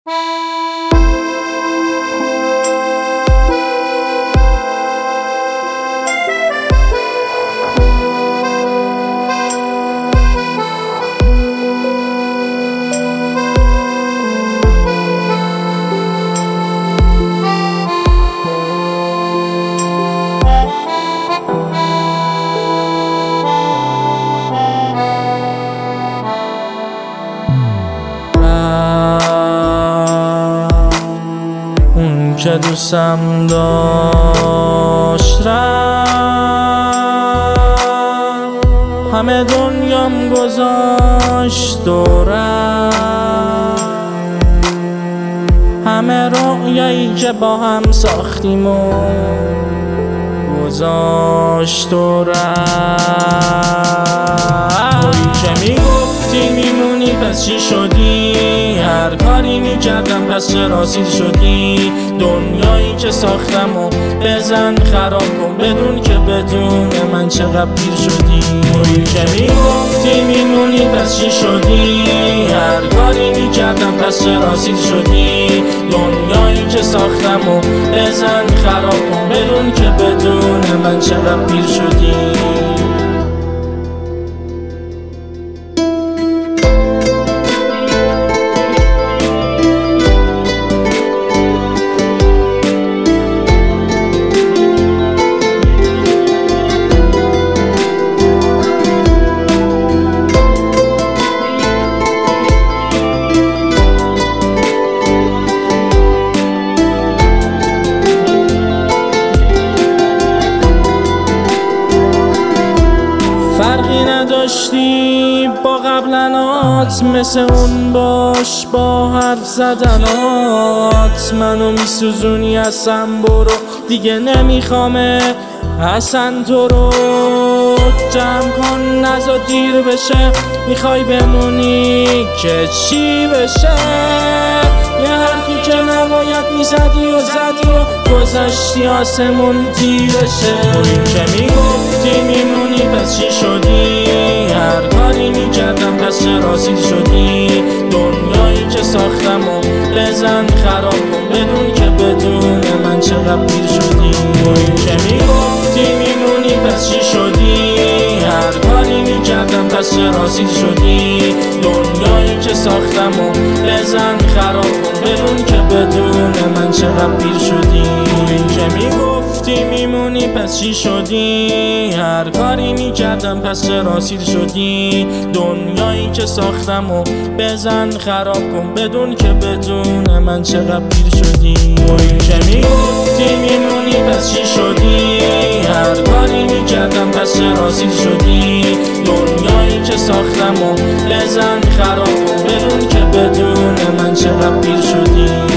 اون که دوستم داشت رفت، همه دنیام گذاشت دورم، همه رویایی که با هم ساختیم و گذاشت و رفت. تویی که میگفتی میمونی پس چی شدی؟ هر کاری میکردم پس چرا سیر شدی؟ دنیایی که ساختم و بزن خراب کن بدون که بدون من چقدر پیر شدی. تویی که میگفتی میمونی پس چی شدی؟ هر کاری میکردم پس چرا سیر شدی؟ دنیایی که ساختم و بزن خراب کن بدون که بدون من چقدر پیر شدی. فرقی نداشتی با قبلنات، مثل اون باش با حرف زدنات. منو میسوزونی اصلا برو دیگه نمیخوامه اصلا تو رو. جمع کن نزا دیر بشه، میخوای بمونی که چی بشه؟ یه حرفی که نباید میزدی و زدی و گذاشتی آسمون تیرشه. تویی که میگفتی میمونی پس چی شدی؟ هر کاری میکردم پس چرا سیر شدی؟ دنیایی که ساختم و بزن خراب کن بدون که بدون من چقدر پیر شدی. تویی که میگفتی میمونی پس چی شدی؟ هر کاری میکردم پس چرا سیر شدی؟ دنیایی که ساختم و بزن خراب کن بدون که بدون من چقدر پیر شدی. تویی که میگفتی میمونی پس چی شدی؟ هر کاری میکردم پس چرا سیر شدی؟ دنیایی که ساختم و بزن خراب کن بدون که بدون من چقدر پیر شدی. تویی که میگفتی میمونی پس چی شدی؟ هر کاری میکردم پس چرا سیر شدی؟ دنیایی که ساختم و بزن خراب کن بدون که بدون من چقدر پیر شدی.